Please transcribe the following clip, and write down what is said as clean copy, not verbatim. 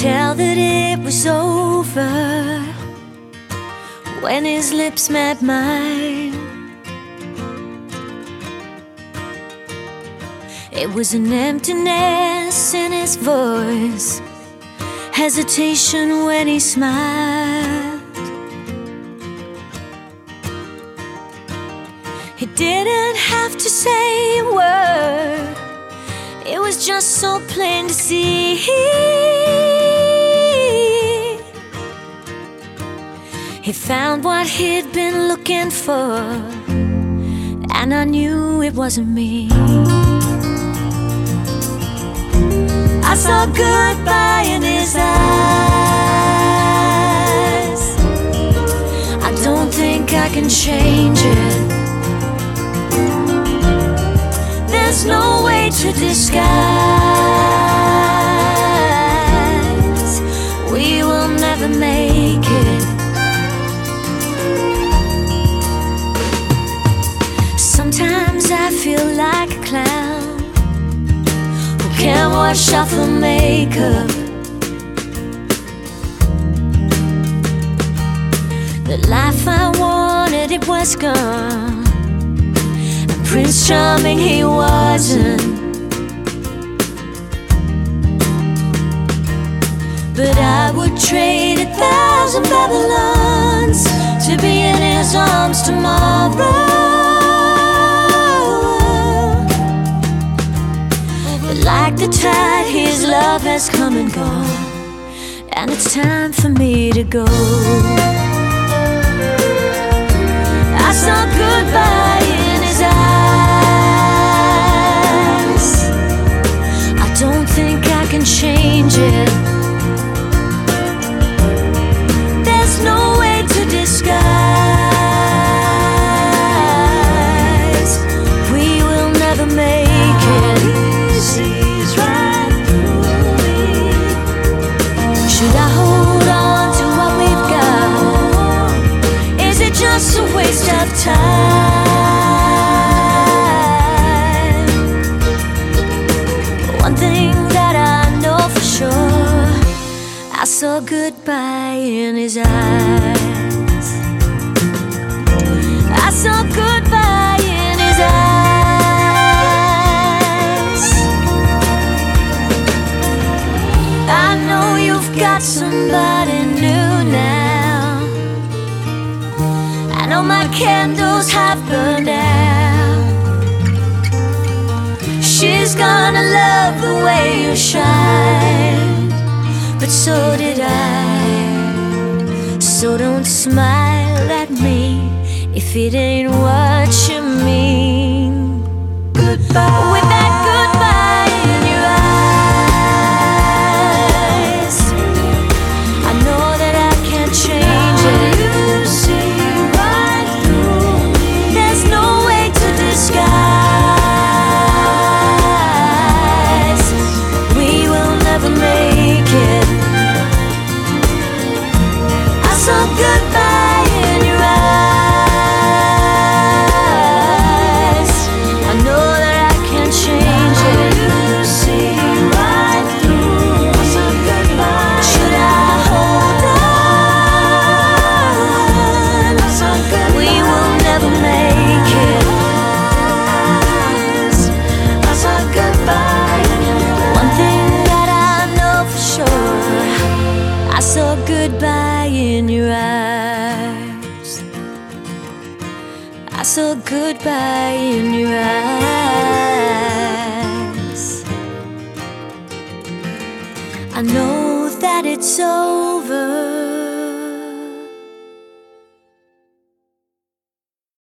tell that it was over when his lips met mine. It was an emptiness in his voice, hesitation when he smiled. He didn't have to say a word, it was just so plain to see. He found what he'd been looking for, and I knew it wasn't me. I saw goodbye in his eyes. I don't think I can change it. There's no way to disguise. We will never make it. Sometimes I feel like a clown who can't wash off the makeup. The life I wanted, it was gone. Prince Charming, he wasn't. But I would trade 1,000 Babylons to be in his arms tomorrow. But like the tide, his love has come and gone, and it's time for me to go. I saw goodbye in his eyes. I don't think I can change it. There's no way to disguise. We will never make it. He sees right through me. Should I hold on to what we've got? Is it just a waste of time? One thing that I know for sure, I saw goodbye in his eyes. I saw goodbye in his eyes. I know you've got somebody new now. I know my candles have burned out. She's gonna love the way you shine, but so did I. So don't smile at me if it ain't what you mean. Goodbye. With that goodbye in your eyes, I know that I can't change it. You see right through me. There's no way to disguise. We will never make it. I saw goodbye in your eyes. I know that I can't change it. You see right through me. I saw goodbye. Should I hold on? I saw goodbye. We will never make it. I saw goodbye. One thing that I know for sure, I saw goodbye in your eyes. I saw goodbye in your eyes. I know that it's over.